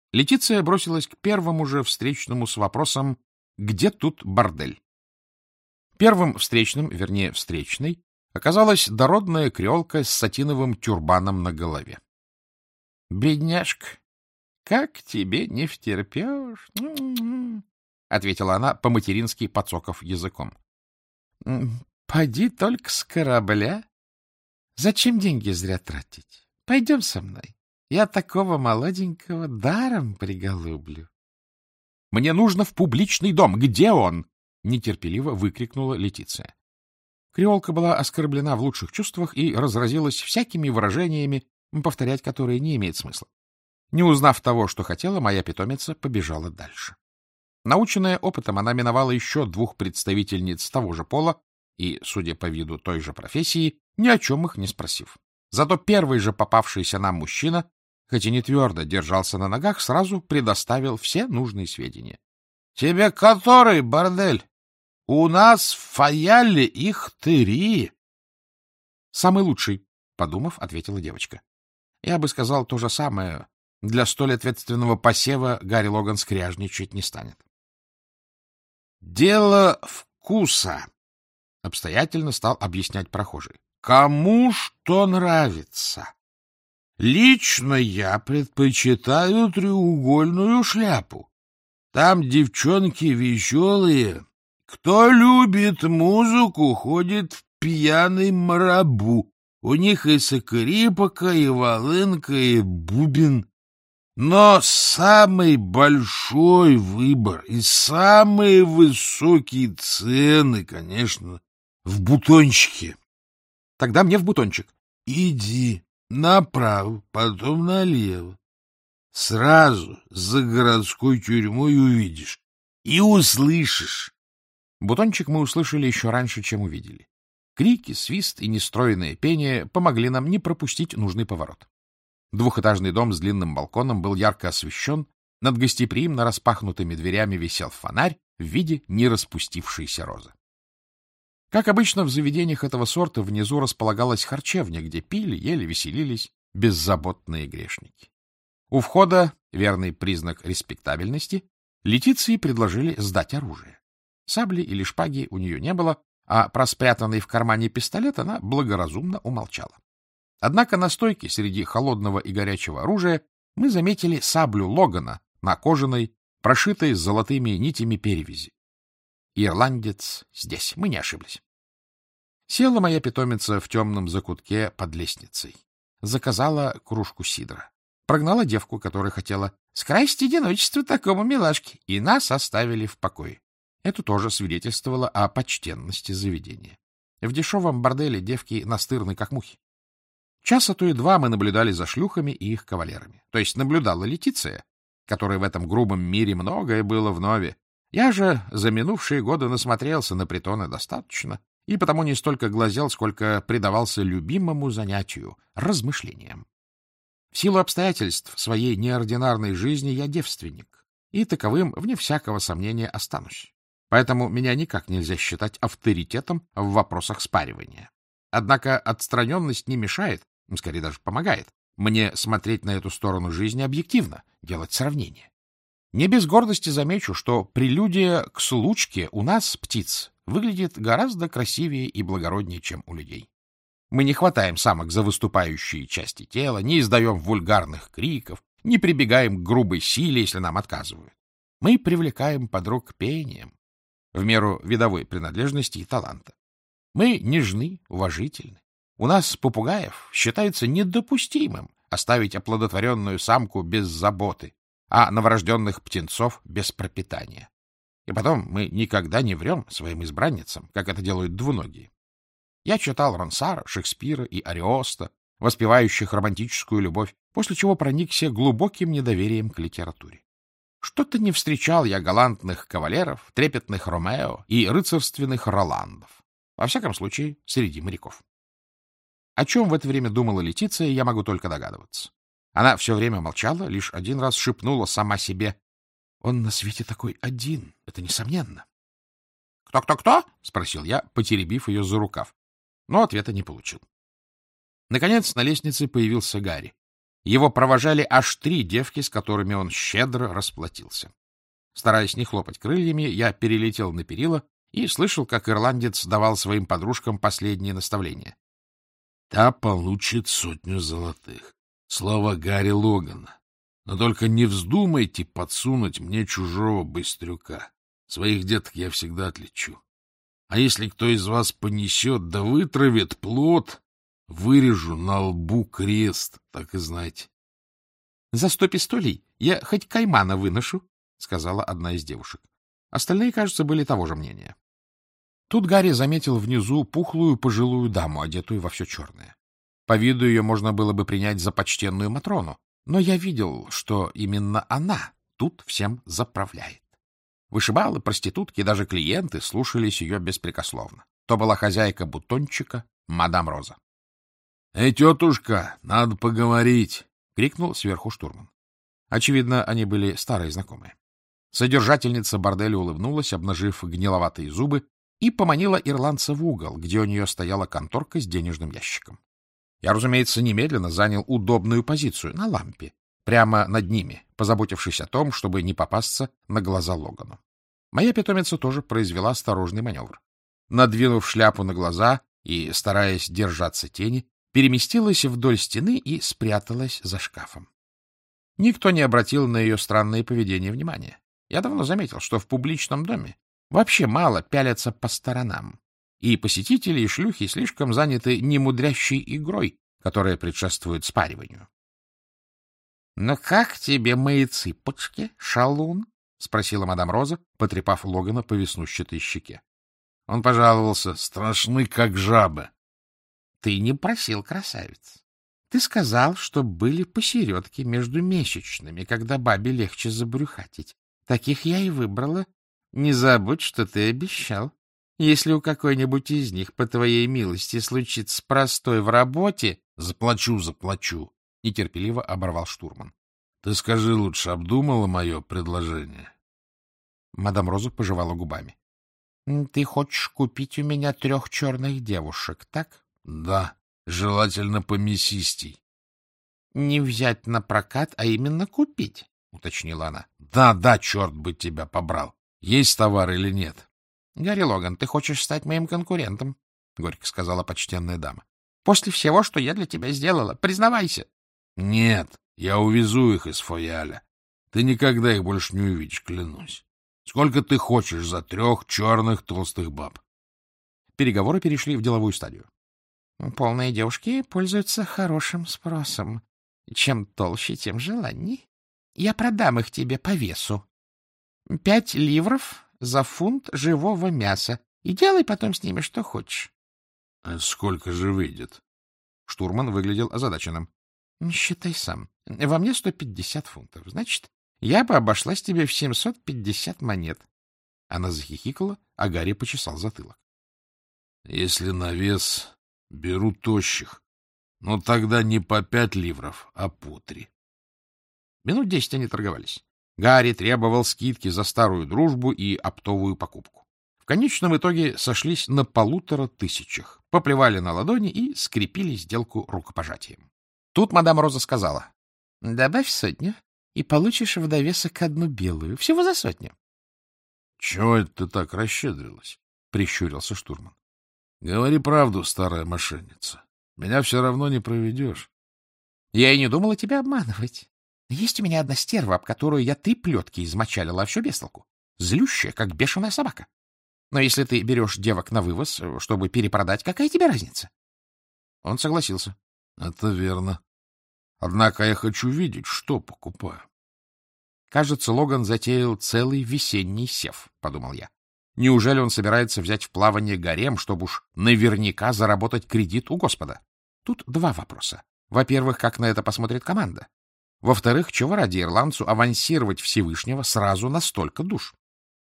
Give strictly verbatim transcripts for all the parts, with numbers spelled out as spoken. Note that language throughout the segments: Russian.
Летиция бросилась к первому же встречному с вопросом «Где тут бордель?». Первым встречным, вернее, встречной, оказалась дородная креолка с сатиновым тюрбаном на голове. — Бедняжка, как тебе не втерпешь? — ответила она, по-матерински подсоков языком. — Поди только с корабля. Зачем деньги зря тратить? Пойдем со мной. Я такого молоденького даром приголублю. — Мне нужно в публичный дом. Где он? — нетерпеливо выкрикнула Летиция. Креолка была оскорблена в лучших чувствах и разразилась всякими выражениями, повторять которые не имеет смысла. Не узнав того, что хотела, моя питомица побежала дальше. Наученная опытом, она миновала еще двух представительниц того же пола и, судя по виду той же профессии, ни о чем их не спросив. Зато первый же попавшийся нам мужчина, хоть и не твердо держался на ногах, сразу предоставил все нужные сведения. — Тебе который бордель? У нас в Фаяле их три. — Самый лучший, — подумав, ответила девочка. Я бы сказал то же самое. Для столь ответственного посева Гарри Логан скряжничать не станет. — Дело вкуса, — обстоятельно стал объяснять прохожий. — Кому что нравится. Лично я предпочитаю треугольную шляпу. Там девчонки веселые. Кто любит музыку, ходит в пьяный марабу. У них и скрипка, и волынка, и бубен. Но самый большой выбор и самые высокие цены, конечно, в бутончике. Тогда мне в бутончик. Иди направо, потом налево. Сразу за городской тюрьмой увидишь и услышишь. Бутончик мы услышали еще раньше, чем увидели. Крики, свист и нестройное пение помогли нам не пропустить нужный поворот. Двухэтажный дом с длинным балконом был ярко освещен, над гостеприимно распахнутыми дверями висел фонарь в виде нераспустившейся розы. Как обычно в заведениях этого сорта внизу располагалась харчевня, где пили, ели, веселились беззаботные грешники. У входа, верный признак респектабельности, Летиции предложили сдать оружие. Сабли или шпаги у нее не было, а про спрятанный в кармане пистолет она благоразумно умолчала. Однако на стойке среди холодного и горячего оружия мы заметили саблю Логана на кожаной, прошитой с золотыми нитями перевязи. Ирландец здесь, мы не ошиблись. Села моя питомица в темном закутке под лестницей. Заказала кружку сидра. Прогнала девку, которая хотела скрасить одиночество такому милашке, и нас оставили в покое. Это тоже свидетельствовало о почтенности заведения. В дешевом борделе девки настырны, как мухи. Часа то и два мы наблюдали за шлюхами и их кавалерами. То есть наблюдала Летиция, которой в этом грубом мире многое было вновь. Я же за минувшие годы насмотрелся на притоны достаточно, и потому не столько глазел, сколько предавался любимому занятию — размышлениям. В силу обстоятельств своей неординарной жизни я девственник, и таковым, вне всякого сомнения, останусь. Поэтому меня никак нельзя считать авторитетом в вопросах спаривания. Однако отстраненность не мешает, скорее даже помогает, мне смотреть на эту сторону жизни объективно, делать сравнение. Не без гордости замечу, что прелюдия к случке у нас, птиц, выглядит гораздо красивее и благороднее, чем у людей. Мы не хватаем самок за выступающие части тела, не издаем вульгарных криков, не прибегаем к грубой силе, если нам отказывают. Мы привлекаем подруг пением, в меру видовой принадлежности и таланта. Мы нежны, уважительны. У нас, попугаев, считается недопустимым оставить оплодотворенную самку без заботы, а новорожденных птенцов без пропитания. И потом мы никогда не врем своим избранницам, как это делают двуногие. Я читал Ронсара, Шекспира и Ариоста, воспевающих романтическую любовь, после чего проникся глубоким недоверием к литературе. Что-то не встречал я галантных кавалеров, трепетных Ромео и рыцарственных Роландов. Во всяком случае, среди моряков. О чем в это время думала Летиция, я могу только догадываться. Она все время молчала, лишь один раз шепнула сама себе: «Он на свете такой один, это несомненно». «Кто-кто-кто?» — спросил я, потеребив ее за рукав. Но ответа не получил. Наконец на лестнице появился Гарри. Его провожали аж три девки, с которыми он щедро расплатился. Стараясь не хлопать крыльями, я перелетел на перила и слышал, как ирландец давал своим подружкам последние наставления. Та получит сотню золотых. Слово Гарри Логана. Но только не вздумайте подсунуть мне чужого быстрюка. Своих деток я всегда отличу. А если кто из вас понесет да вытравит плод, вырежу на лбу крест, так и знайте. — За сто пистолей я хоть каймана выношу, — сказала одна из девушек. Остальные, кажется, были того же мнения. Тут Гарри заметил внизу пухлую пожилую даму, одетую во все черное. По виду ее можно было бы принять за почтенную Матрону, но я видел, что именно она тут всем заправляет. Вышибалы, проститутки, даже клиенты слушались ее беспрекословно. То была хозяйка бутончика, мадам Роза. — Эй, тетушка, надо поговорить! — крикнул сверху штурман. Очевидно, они были старые знакомые. Содержательница борделя улыбнулась, обнажив гниловатые зубы, и поманила ирландца в угол, где у нее стояла конторка с денежным ящиком. Я, разумеется, немедленно занял удобную позицию на лампе, прямо над ними, позаботившись о том, чтобы не попасться на глаза Логану. Моя питомица тоже произвела осторожный маневр. Надвинув шляпу на глаза и, стараясь держаться тени, переместилась вдоль стены и спряталась за шкафом. Никто не обратил на ее странное поведение внимания. Я давно заметил, что в публичном доме вообще мало пялятся по сторонам, и посетители и шлюхи слишком заняты немудрящей игрой, которая предшествует спариванию. — Ну как тебе мои цыпочки, шалун? — спросила мадам Роза, потрепав Логана по веснущатой щеке. Он пожаловался: — страшны, как жабы. — Ты не просил, красавец. Ты сказал, что были посередке между месячными, когда бабе легче забрюхатить. Таких я и выбрала. Не забудь, что ты обещал. Если у какой-нибудь из них, по твоей милости, случится простой в работе... — Заплачу, заплачу, — нетерпеливо оборвал штурман. — Ты скажи лучше, обдумала мое предложение? Мадам Роза пожевала губами. — Ты хочешь купить у меня трех черных девушек, так? — Да, желательно помесистей. — Не взять на прокат, а именно купить, — уточнила она. — Да, да, черт бы тебя побрал. Есть товар или нет? — Гарри Логан, ты хочешь стать моим конкурентом, — горько сказала почтенная дама. — После всего, что я для тебя сделала, признавайся. — Нет, я увезу их из Фояля. Ты никогда их больше не увидишь, клянусь. Сколько ты хочешь за трех черных толстых баб? Переговоры перешли в деловую стадию. — Полные девушки пользуются хорошим спросом. Чем толще, тем желаний. Я продам их тебе по весу. Пять ливров за фунт живого мяса. И делай потом с ними что хочешь. — Сколько же выйдет? Штурман выглядел озадаченным. — Считай сам. Во мне сто пятьдесят фунтов. Значит, я бы обошлась тебе в семьсот пятьдесят монет. Она захихикала, а Гарри почесал затылок. — Если на вес, беру тощих. Но тогда не по пять ливров, а по три. Минут десять они торговались. Гарри требовал скидки за старую дружбу и оптовую покупку. В конечном итоге сошлись на полутора тысячах, поплевали на ладони и скрепили сделку рукопожатием. Тут мадам Роза сказала: — Добавь сотню, и получишь в довесок одну белую. Всего за сотню. — Чего это ты так расщедрилась? — прищурился штурман. — Говори правду, старая мошенница. Меня все равно не проведешь. — Я и не думала тебя обманывать. Есть у меня одна стерва, об которую я три плетки измочалила, а все без толку. Злющая, как бешеная собака. Но если ты берешь девок на вывоз, чтобы перепродать, какая тебе разница? Он согласился. — Это верно. Однако я хочу видеть, что покупаю. Кажется, Логан затеял целый весенний сев, — подумал я. Неужели он собирается взять в плавание гарем, чтобы уж наверняка заработать кредит у Господа? Тут два вопроса. Во-первых, как на это посмотрит команда? Во-вторых, чего ради ирландцу авансировать Всевышнего сразу на столько душ?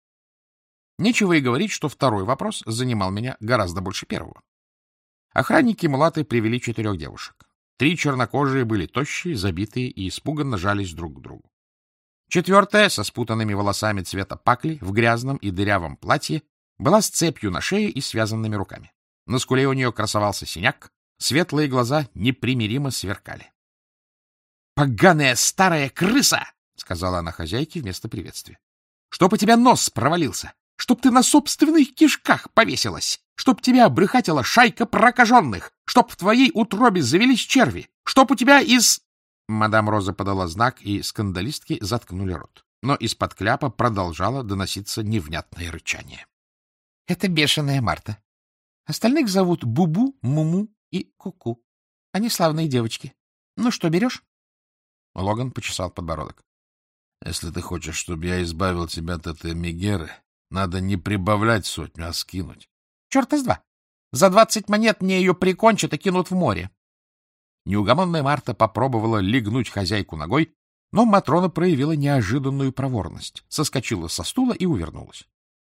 Нечего и говорить, что второй вопрос занимал меня гораздо больше первого. Охранники-мулаты привели четырех девушек. Три чернокожие были тощие, забитые и испуганно жались друг к другу. Четвертая, со спутанными волосами цвета пакли, в грязном и дырявом платье, была с цепью на шее и связанными руками. На скуле у нее красовался синяк, светлые глаза непримиримо сверкали. поганая старая крыса! — сказала она хозяйке вместо приветствия. — Чтоб у тебя нос провалился! Чтоб ты на собственных кишках повесилась! Чтоб тебя обрюхатила шайка прокаженных! Чтоб в твоей утробе завелись черви! Чтоб у тебя из... Мадам Роза подала знак, и скандалистки заткнули рот. Но из-под кляпа продолжало доноситься невнятное рычание. — Это бешеная Марта. Остальных зовут Бубу, Муму и Куку. Они славные девочки. Ну что, берешь? Логан почесал подбородок. — Если ты хочешь, чтобы я избавил тебя от этой мегеры, надо не прибавлять сотню, а скинуть. — Черта с два. За двадцать монет мне ее прикончат и кинут в море. Неугомонная Марта попробовала легнуть хозяйку ногой, но Матрона проявила неожиданную проворность, соскочила со стула и увернулась.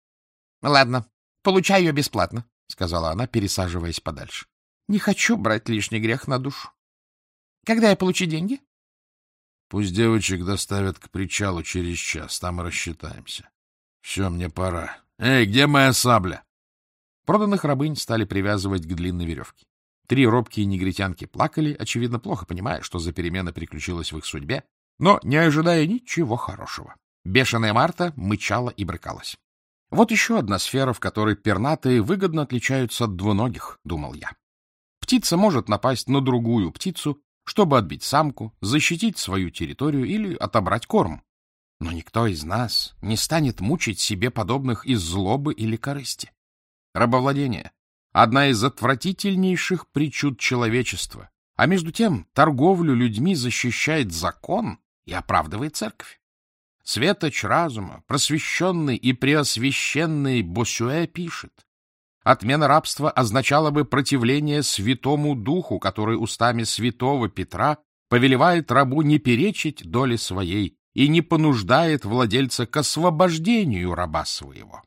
— Ладно, получай ее бесплатно, — сказала она, пересаживаясь подальше. — Не хочу брать лишний грех на душу. — Когда я получу деньги? — Пусть девочек доставят к причалу через час, там и рассчитаемся. Все, мне пора. Эй, где моя сабля? Проданных рабынь стали привязывать к длинной веревке. Три робкие негритянки плакали, очевидно, плохо понимая, что за перемена приключилась в их судьбе, но не ожидая ничего хорошего. Бешеная Марта мычала и брыкалась. Вот еще одна сфера, в которой пернатые выгодно отличаются от двуногих, думал я. Птица может напасть на другую птицу, чтобы отбить самку, защитить свою территорию или отобрать корм. Но никто из нас не станет мучить себе подобных из злобы или корысти. Рабовладение — одна из отвратительнейших причуд человечества, а между тем торговлю людьми защищает закон и оправдывает церковь. Светоч разума, просвещенный и преосвященный Босюэ пишет: отмена рабства означала бы противление Святому Духу, который устами святого Петра повелевает рабу не перечить доли своей и не понуждает владельца к освобождению раба своего.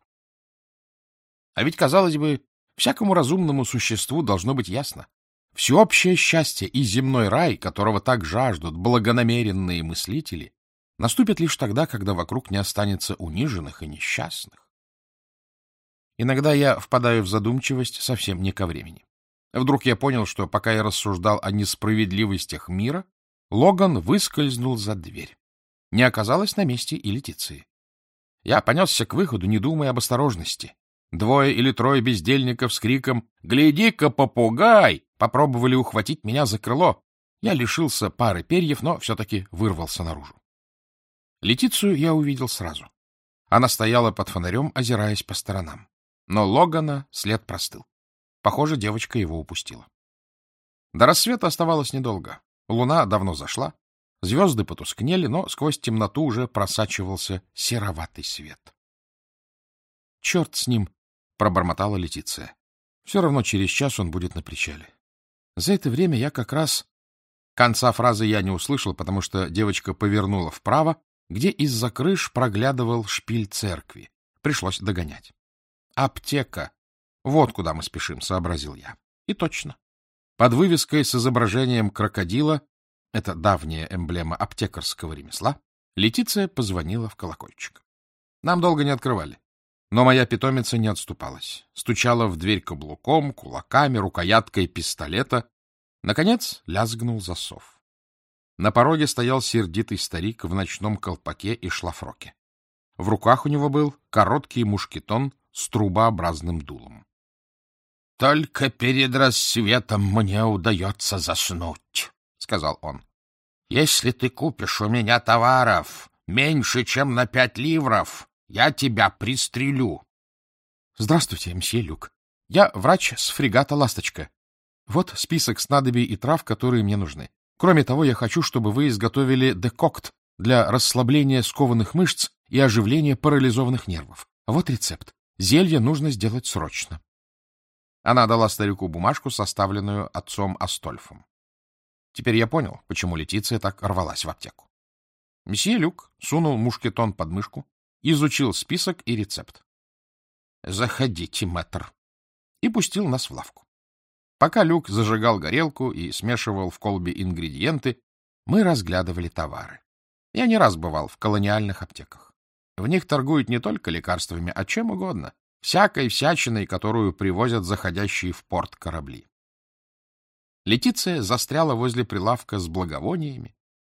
А ведь, казалось бы, всякому разумному существу должно быть ясно: всеобщее счастье и земной рай, которого так жаждут благонамеренные мыслители, наступит лишь тогда, когда вокруг не останется униженных и несчастных. Иногда я впадаю в задумчивость совсем не ко времени. Вдруг я понял, что пока я рассуждал о несправедливостях мира, Логан выскользнул за дверь. Не оказалось на месте и Летиции. Я понесся к выходу, не думая об осторожности. Двое или трое бездельников с криком «Гляди-ка, попугай!» попробовали ухватить меня за крыло. Я лишился пары перьев, но все-таки вырвался наружу. Летицию я увидел сразу. Она стояла под фонарем, озираясь по сторонам. Но Логана след простыл. Похоже, девочка его упустила. До рассвета оставалось недолго. Луна давно зашла, звезды потускнели, но сквозь темноту уже просачивался сероватый свет. — Черт с ним! — пробормотала Летиция. — Все равно через час он будет на причале. За это время я как раз... Конца фразы я не услышал, потому что девочка повернула вправо, где из-за крыш проглядывал шпиль церкви. Пришлось догонять. «Аптека! Вот куда мы спешим», — сообразил я. И точно. Под вывеской с изображением крокодила, это давняя эмблема аптекарского ремесла, Летиция позвонила в колокольчик. Нам долго не открывали. Но моя питомица не отступалась. Стучала в дверь каблуком, кулаками, рукояткой пистолета. Наконец лязгнул засов. На пороге стоял сердитый старик в ночном колпаке и шлафроке. В руках у него был короткий мушкетон с трубообразным дулом. — Только перед рассветом мне удается заснуть, — сказал он. — Если ты купишь у меня товаров меньше, чем на пять ливров, я тебя пристрелю. — Здравствуйте, мсье Люк. Я врач с фрегата «Ласточка». Вот список снадобий и трав, которые мне нужны. Кроме того, я хочу, чтобы вы изготовили декокт для расслабления скованных мышц и оживления парализованных нервов. Вот рецепт. Зелье нужно сделать срочно. Она дала старику бумажку, составленную отцом Астольфом. Теперь я понял, почему Летиция так рвалась в аптеку. Месье Люк сунул мушкетон под мышку, изучил список и рецепт. — Заходите, мэтр. И пустил нас в лавку. Пока Люк зажигал горелку и смешивал в колбе ингредиенты, мы разглядывали товары. Я не раз бывал в колониальных аптеках. В них торгуют не только лекарствами, а чем угодно, всякой всячиной, которую привозят заходящие в порт корабли. Летиция застряла возле прилавка с благовониями,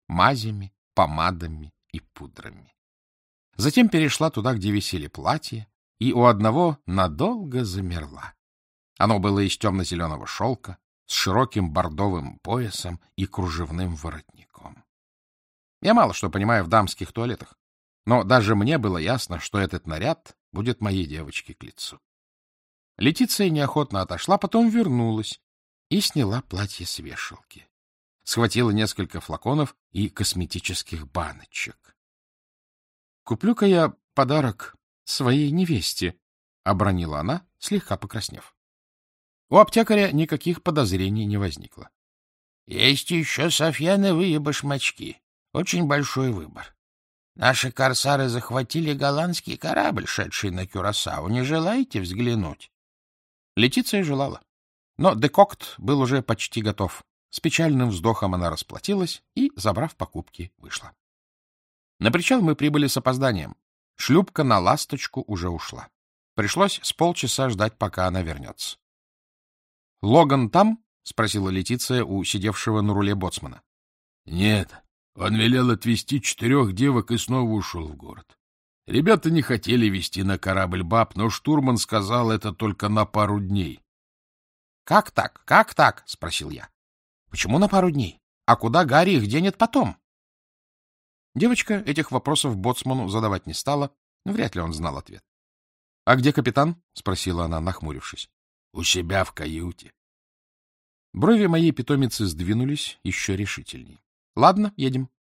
мазями, помадами и пудрами. Затем перешла туда, где висели платья, и у одного надолго замерла. Оно было из темно-зеленого шелка, с широким бордовым поясом и кружевным воротником. Я мало что понимаю в дамских туалетах, но даже мне было ясно, что этот наряд будет моей девочке к лицу. Летиция неохотно отошла, потом вернулась и сняла платье с вешалки. Схватила несколько флаконов и косметических баночек. — Куплю-ка я подарок своей невесте, — обронила она, слегка покраснев. У аптекаря никаких подозрений не возникло. — Есть еще софьяновые башмачки. Очень большой выбор. Наши корсары захватили голландский корабль, шедший на Кюрасау. Не желаете взглянуть? Летиция желала. Но Декокт был уже почти готов. С печальным вздохом она расплатилась и, забрав покупки, вышла. На причал мы прибыли с опозданием. Шлюпка на «Ласточку» уже ушла. Пришлось с полчаса ждать, пока она вернется. — Логан там? — спросила Летиция у сидевшего на руле боцмана. — Нет, он велел отвезти четырех девок и снова ушел в город. Ребята не хотели везти на корабль баб, но штурман сказал это только на пару дней. — Как так? Как так? — спросил я. — Почему на пару дней? А куда Гарри их денет потом? Девочка этих вопросов боцману задавать не стала, но вряд ли он знал ответ. — А где капитан? — спросила она, нахмурившись. — У себя в каюте. Брови моей питомицы сдвинулись еще решительней. — Ладно, едем.